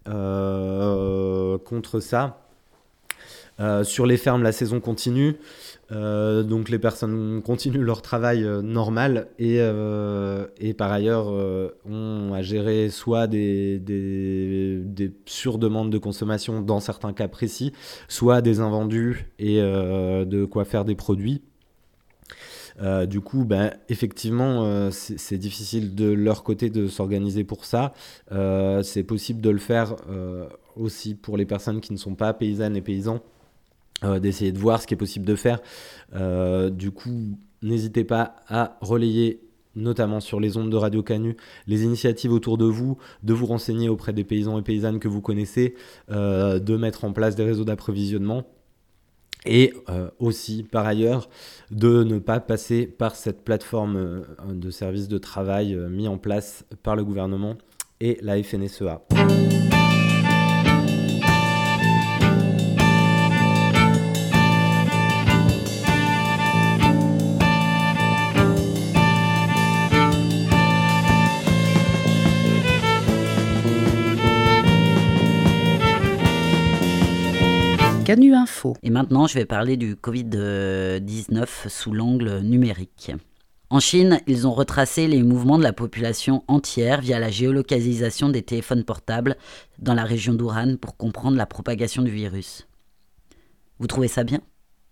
euh, contre ça. Euh, sur les fermes, la saison continue, euh, donc les personnes continuent leur travail euh, normal et, euh, et par ailleurs euh, ont à gérer soit des, des, des surdemandes de consommation dans certains cas précis, soit des invendus et euh, de quoi faire des produits. Euh, du coup, ben, effectivement, euh, c'est, c'est difficile de leur côté de s'organiser pour ça. Euh, c'est possible de le faire euh, aussi pour les personnes qui ne sont pas paysannes et paysans. Euh, d'essayer de voir ce qui est possible de faire. Euh, du coup, n'hésitez pas à relayer, notamment sur les ondes de Radio Canu, les initiatives autour de vous, de vous renseigner auprès des paysans et paysannes que vous connaissez, euh, de mettre en place des réseaux d'approvisionnement et euh, aussi, par ailleurs, de ne pas passer par cette plateforme euh, de services de travail euh, mis en place par le gouvernement et la F N S E A. Canu Info. Et maintenant, je vais parler du covid dix-neuf sous l'angle numérique. En Chine, ils ont retracé les mouvements de la population entière via la géolocalisation des téléphones portables dans la région d'Ouran pour comprendre la propagation du virus. Vous trouvez ça bien ?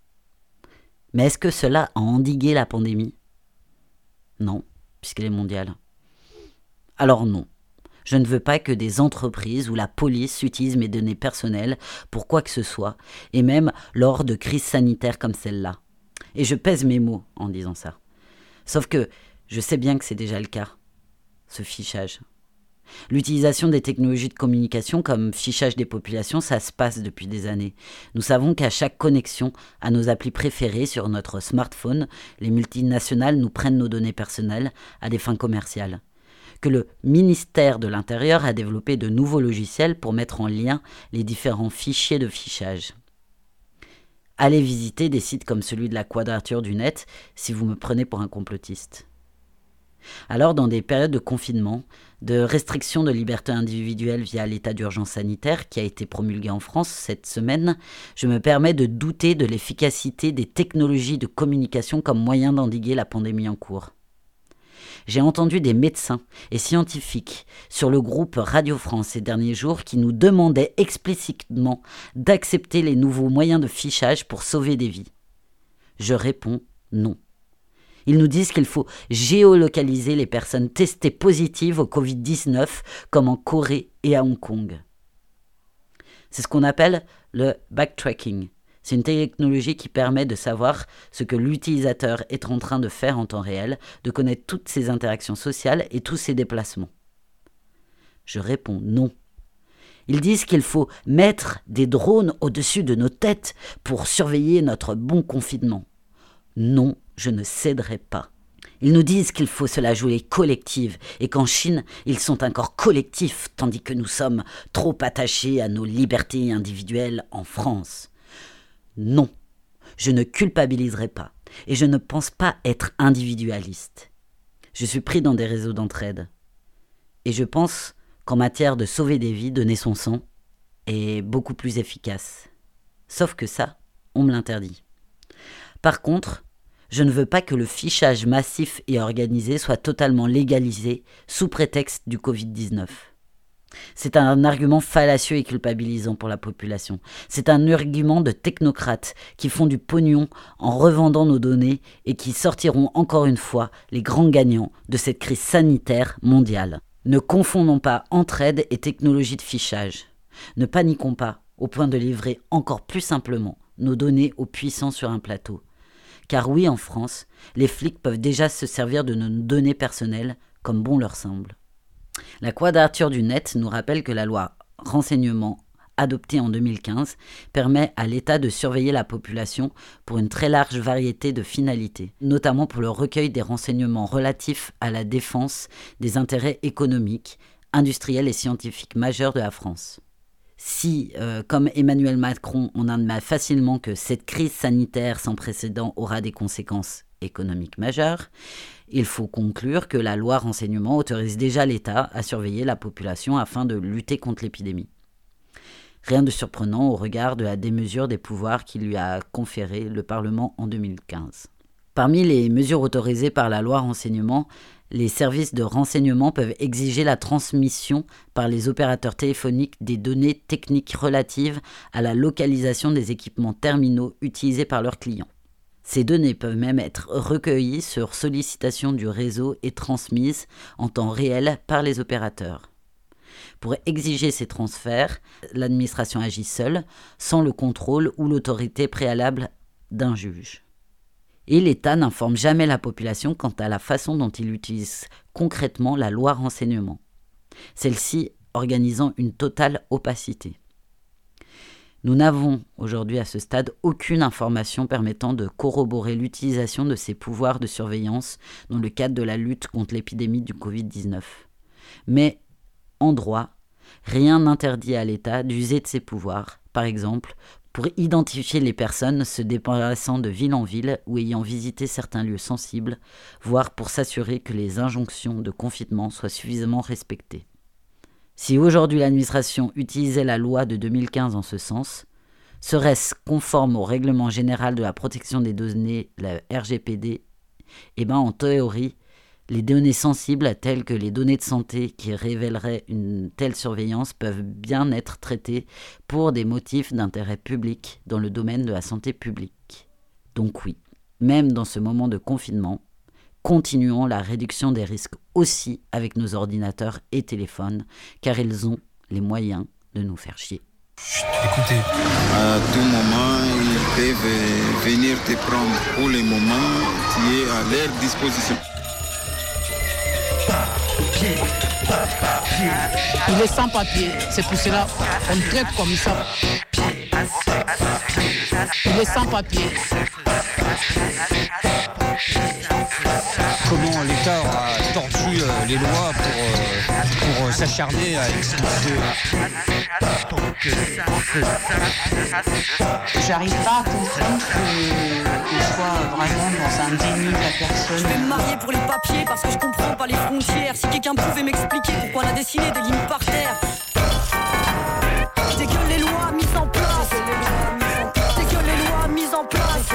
Mais est-ce que cela a endigué la pandémie ? Non, puisqu'elle est mondiale. Alors non. Je ne veux pas que des entreprises ou la police utilisent mes données personnelles pour quoi que ce soit, et même lors de crises sanitaires comme celle-là. Et je pèse mes mots en disant ça. Sauf que je sais bien que c'est déjà le cas, ce fichage. L'utilisation des technologies de communication comme fichage des populations, ça se passe depuis des années. Nous savons qu'à chaque connexion à nos applis préférées sur notre smartphone, les multinationales nous prennent nos données personnelles à des fins commerciales. Que le ministère de l'Intérieur a développé de nouveaux logiciels pour mettre en lien les différents fichiers de fichage. Allez visiter des sites comme celui de la Quadrature du Net si vous me prenez pour un complotiste. Alors, dans des périodes de confinement, de restriction de liberté individuelle via l'état d'urgence sanitaire qui a été promulgué en France cette semaine, je me permets de douter de l'efficacité des technologies de communication comme moyen d'endiguer la pandémie en cours. J'ai entendu des médecins et scientifiques sur le groupe Radio France ces derniers jours qui nous demandaient explicitement d'accepter les nouveaux moyens de fichage pour sauver des vies. Je réponds non. Ils nous disent qu'il faut géolocaliser les personnes testées positives au covid dix-neuf comme en Corée et à Hong Kong. C'est ce qu'on appelle le backtracking. C'est une technologie qui permet de savoir ce que l'utilisateur est en train de faire en temps réel, de connaître toutes ses interactions sociales et tous ses déplacements. Je réponds non. Ils disent qu'il faut mettre des drones au-dessus de nos têtes pour surveiller notre bon confinement. Non, je ne céderai pas. Ils nous disent qu'il faut se la jouer collective et qu'en Chine, ils sont encore collectifs, tandis que nous sommes trop attachés à nos libertés individuelles en France. Non, je ne culpabiliserai pas et je ne pense pas être individualiste. Je suis pris dans des réseaux d'entraide et je pense qu'en matière de sauver des vies, donner son sang est beaucoup plus efficace. Sauf que ça, on me l'interdit. Par contre, je ne veux pas que le fichage massif et organisé soit totalement légalisé sous prétexte du covid dix-neuf. C'est un argument fallacieux et culpabilisant pour la population. C'est un argument de technocrates qui font du pognon en revendant nos données et qui sortiront encore une fois les grands gagnants de cette crise sanitaire mondiale. Ne confondons pas entraide et technologie de fichage. Ne paniquons pas au point de livrer encore plus simplement nos données aux puissants sur un plateau. Car oui, en France, les flics peuvent déjà se servir de nos données personnelles comme bon leur semble. La Quadrature du Net nous rappelle que la loi renseignement adoptée en deux mille quinze permet à l'État de surveiller la population pour une très large variété de finalités, notamment pour le recueil des renseignements relatifs à la défense des intérêts économiques, industriels et scientifiques majeurs de la France. Si, euh, comme Emmanuel Macron, on admet facilement que cette crise sanitaire sans précédent aura des conséquences économiques majeures, il faut conclure que la loi renseignement autorise déjà l'État à surveiller la population afin de lutter contre l'épidémie. Rien de surprenant au regard de la démesure des pouvoirs qui lui a conféré le Parlement en deux mille quinze. Parmi les mesures autorisées par la loi renseignement, les services de renseignement peuvent exiger la transmission par les opérateurs téléphoniques des données techniques relatives à la localisation des équipements terminaux utilisés par leurs clients. Ces données peuvent même être recueillies sur sollicitation du réseau et transmises en temps réel par les opérateurs. Pour exiger ces transferts, l'administration agit seule, sans le contrôle ou l'autorité préalable d'un juge. Et l'État n'informe jamais la population quant à la façon dont il utilise concrètement la loi renseignement, celle-ci organisant une totale opacité. Nous n'avons aujourd'hui à ce stade aucune information permettant de corroborer l'utilisation de ces pouvoirs de surveillance dans le cadre de la lutte contre l'épidémie du covid dix-neuf. Mais, en droit, rien n'interdit à l'État d'user de ses pouvoirs, par exemple, pour identifier les personnes se déplaçant de ville en ville ou ayant visité certains lieux sensibles, voire pour s'assurer que les injonctions de confinement soient suffisamment respectées. Si aujourd'hui l'administration utilisait la loi de deux mille quinze en ce sens, serait-ce conforme au règlement général de la protection des données, la R G P D ? Eh bien, en théorie, les données sensibles, telles que les données de santé qui révéleraient une telle surveillance, peuvent bien être traitées pour des motifs d'intérêt public dans le domaine de la santé publique. Donc oui, même dans ce moment de confinement, continuons la réduction des risques aussi avec nos ordinateurs et téléphones, car ils ont les moyens de nous faire chier. Chut, écoutez. À tout moment, ils peuvent venir te prendre pour le moment, tu es à leur disposition. Il est sans papier, c'est pour cela qu'on le traite comme ça. Il est sans papier. Comment l'État a tordu euh, les lois pour, euh, pour euh, s'acharner à expulser. J'arrive pas à comprendre qu'on soit vraiment dans un déni de la personne. Je vais me marier pour les papiers parce que je comprends pas les frontières. Si quelqu'un pouvait m'expliquer pourquoi on a dessiné des lignes par terre. Je dégueule les lois mises en place. Je dégueule les lois mises en place.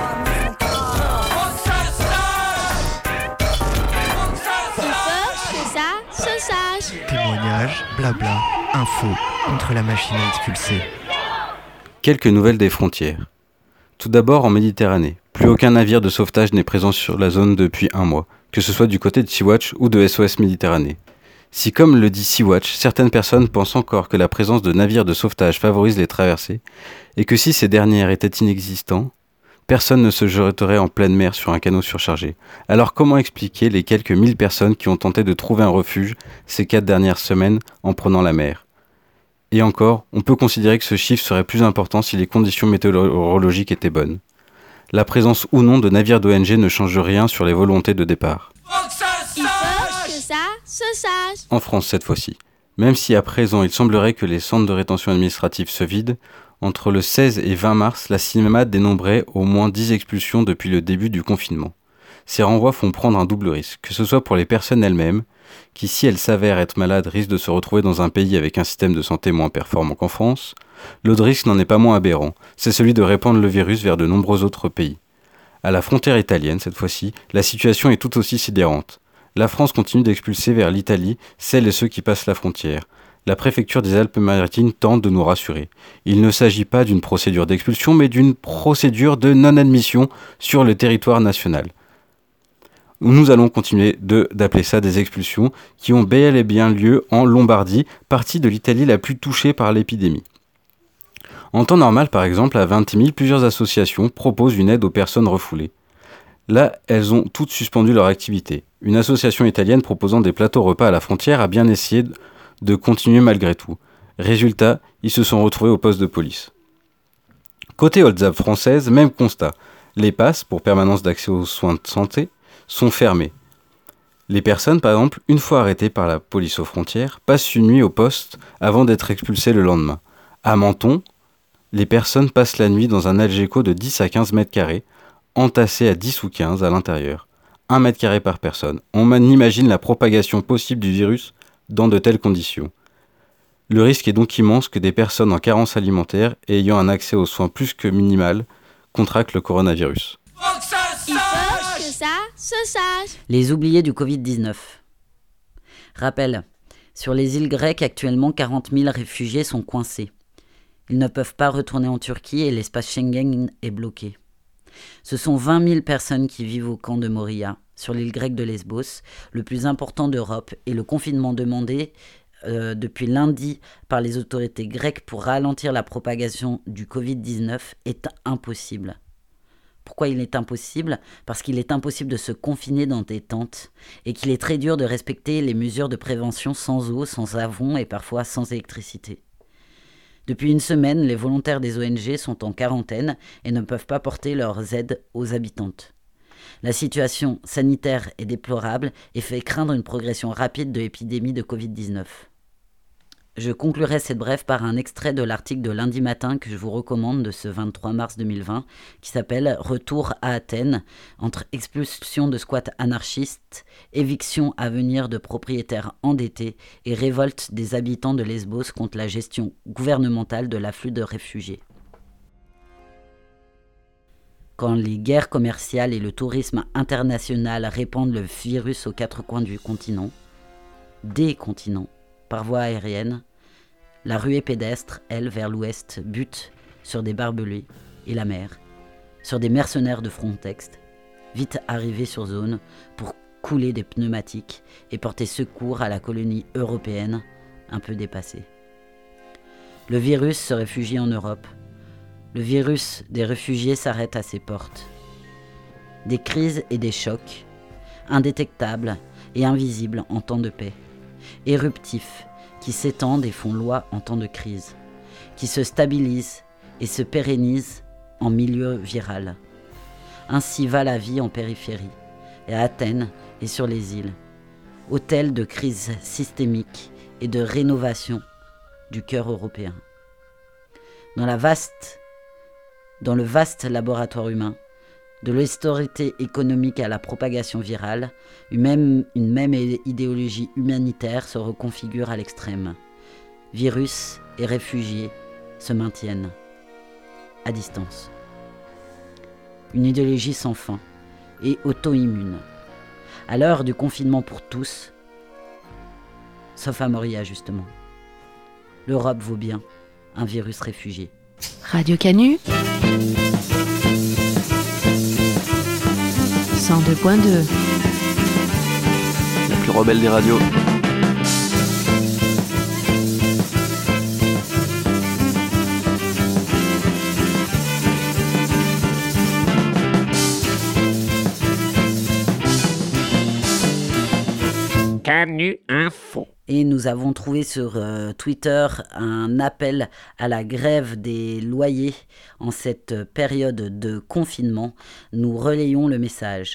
Témoignages, blabla, info, contre la machine à expulser. Quelques nouvelles des frontières. Tout d'abord en Méditerranée. Plus aucun navire de sauvetage n'est présent sur la zone depuis un mois, que ce soit du côté de Sea-Watch ou de S O S Méditerranée. Si, comme le dit Sea-Watch, certaines personnes pensent encore que la présence de navires de sauvetage favorise les traversées, et que si ces dernières étaient inexistants, personne ne se jetterait en pleine mer sur un canot surchargé. Alors comment expliquer les quelques mille personnes qui ont tenté de trouver un refuge ces quatre dernières semaines en prenant la mer ? Et encore, on peut considérer que ce chiffre serait plus important si les conditions météorologiques étaient bonnes. La présence ou non de navires d'O N G ne change rien sur les volontés de départ. Il faut que ça se sache. En France cette fois-ci. Même si à présent il semblerait que les centres de rétention administrative se vident, entre le seize et vingt mars, la CIMAD dénombrait au moins dix expulsions depuis le début du confinement. Ces renvois font prendre un double risque, que ce soit pour les personnes elles-mêmes, qui si elles s'avèrent être malades risquent de se retrouver dans un pays avec un système de santé moins performant qu'en France. L'autre risque n'en est pas moins aberrant, c'est celui de répandre le virus vers de nombreux autres pays. À la frontière italienne, cette fois-ci, la situation est tout aussi sidérante. La France continue d'expulser vers l'Italie celles et ceux qui passent la frontière. La préfecture des Alpes-Maritimes tente de nous rassurer. Il ne s'agit pas d'une procédure d'expulsion, mais d'une procédure de non-admission sur le territoire national. Nous allons continuer de, d'appeler ça des expulsions qui ont bel et bien lieu en Lombardie, partie de l'Italie la plus touchée par l'épidémie. En temps normal, par exemple, à Vintimille, plusieurs associations proposent une aide aux personnes refoulées. Là, elles ont toutes suspendu leur activité. Une association italienne proposant des plateaux repas à la frontière a bien essayé de de continuer malgré tout. Résultat, ils se sont retrouvés au poste de police. Côté Holzab française, même constat. Les passes, pour permanence d'accès aux soins de santé, sont fermés. Les personnes, par exemple, une fois arrêtées par la police aux frontières, passent une nuit au poste avant d'être expulsées le lendemain. À Menton, les personnes passent la nuit dans un algéco de dix à quinze mètres carrés, entassés à dix ou quinze à l'intérieur. un mètre carré par personne. On imagine la propagation possible du virus dans de telles conditions. Le risque est donc immense que des personnes en carence alimentaire et ayant un accès aux soins plus que minimal contractent le coronavirus. Il faut que ça se sache. Les oubliés du covid dix-neuf. Rappel, sur les îles grecques, actuellement quarante mille réfugiés sont coincés. Ils ne peuvent pas retourner en Turquie et l'espace Schengen est bloqué. Ce sont vingt mille personnes qui vivent au camp de Moria, sur l'île grecque de Lesbos, le plus important d'Europe, et le confinement demandé euh, depuis lundi par les autorités grecques pour ralentir la propagation du covid dix-neuf est impossible. Pourquoi il est impossible ? Parce qu'il est impossible de se confiner dans des tentes et qu'il est très dur de respecter les mesures de prévention sans eau, sans savon et parfois sans électricité. Depuis une semaine, les volontaires des O N G sont en quarantaine et ne peuvent pas porter leurs aides aux habitantes. La situation sanitaire est déplorable et fait craindre une progression rapide de l'épidémie de covid dix-neuf. Je conclurai cette brève par un extrait de l'article de lundi matin que je vous recommande de ce vingt-trois mars deux mille vingt, qui s'appelle « Retour à Athènes, entre expulsion de squats anarchistes, éviction à venir de propriétaires endettés et révolte des habitants de Lesbos contre la gestion gouvernementale de l'afflux de réfugiés ». Quand les guerres commerciales et le tourisme international répandent le virus aux quatre coins du continent, des continents, par voie aérienne, la ruée pédestre, elle, vers l'ouest, bute sur des barbelés et la mer, sur des mercenaires de Frontex, vite arrivés sur zone pour couler des pneumatiques et porter secours à la colonie européenne un peu dépassée. Le virus se réfugie en Europe. Le virus des réfugiés s'arrête à ses portes. Des crises et des chocs, indétectables et invisibles en temps de paix. Éruptifs, qui s'étendent et font loi en temps de crise, qui se stabilisent et se pérennisent en milieu viral. Ainsi va la vie en périphérie, et à Athènes et sur les îles, hôtel de crise systémique et de rénovation du cœur européen. Dans, la vaste, dans le vaste laboratoire humain, de l'austérité économique à la propagation virale, une même, une même idéologie humanitaire se reconfigure à l'extrême. Virus et réfugiés se maintiennent à distance. Une idéologie sans fin et auto-immune. À l'heure du confinement pour tous, sauf à Moria justement, l'Europe vaut bien un virus réfugié. Radio Canu cent deux point deux. La plus rebelle des radios. Canu Info. Et nous avons trouvé sur euh, Twitter un appel à la grève des loyers en cette période de confinement. Nous relayons le message.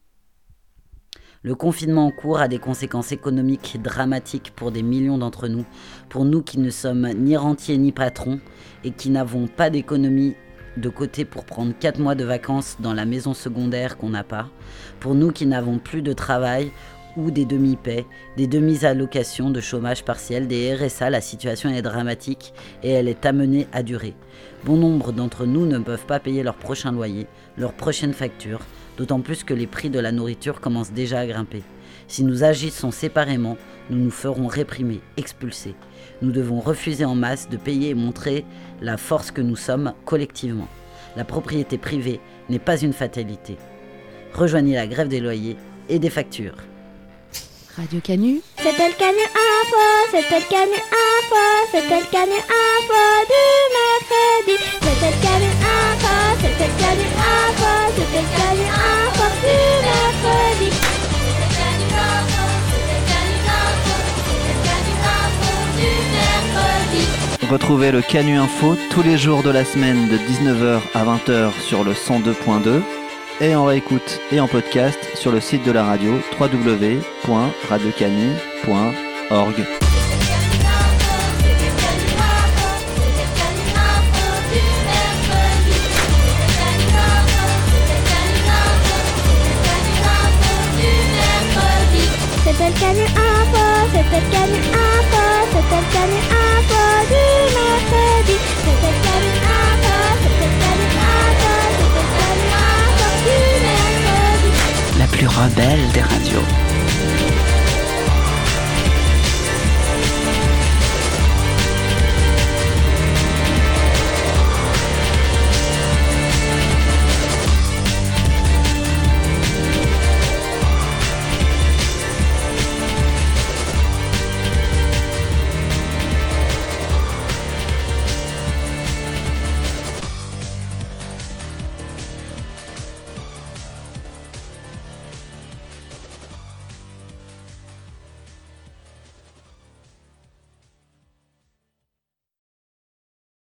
Le confinement en cours a des conséquences économiques dramatiques pour des millions d'entre nous, pour nous qui ne sommes ni rentiers ni patrons et qui n'avons pas d'économie de côté pour prendre quatre mois de vacances dans la maison secondaire qu'on n'a pas, pour nous qui n'avons plus de travail ou des demi-paies, des demi-allocations de chômage partiel, des R S A, la situation est dramatique et elle est amenée à durer. Bon nombre d'entre nous ne peuvent pas payer leur prochain loyer, leur prochaine facture, d'autant plus que les prix de la nourriture commencent déjà à grimper. Si nous agissons séparément, nous nous ferons réprimer, expulser. Nous devons refuser en masse de payer et montrer la force que nous sommes collectivement. La propriété privée n'est pas une fatalité. Rejoignez la grève des loyers et des factures. Radio Canu. C'était le Canu Info, c'était le Canu Info, c'était le Canu Info du mercredi. C'était le Canu Info, c'était le Canu Info, c'était le Canu Info du mercredi. C'était le Canu Info, c'était le Canu Info, c'était le Canu Info du mercredi. Retrouvez le Canu Info tous les jours de la semaine de dix-neuf heures à vingt heures sur le cent deux point deux. Et en réécoute et en podcast sur le site de la radio w w w point radio canu point org. C'était le Canu Info, c'était le Canu Info, c'était le Canu Info. C'était le Canu Info, c'était le Canu Info, c'était le Canu Info du mercredi. La plus rebelle des radios.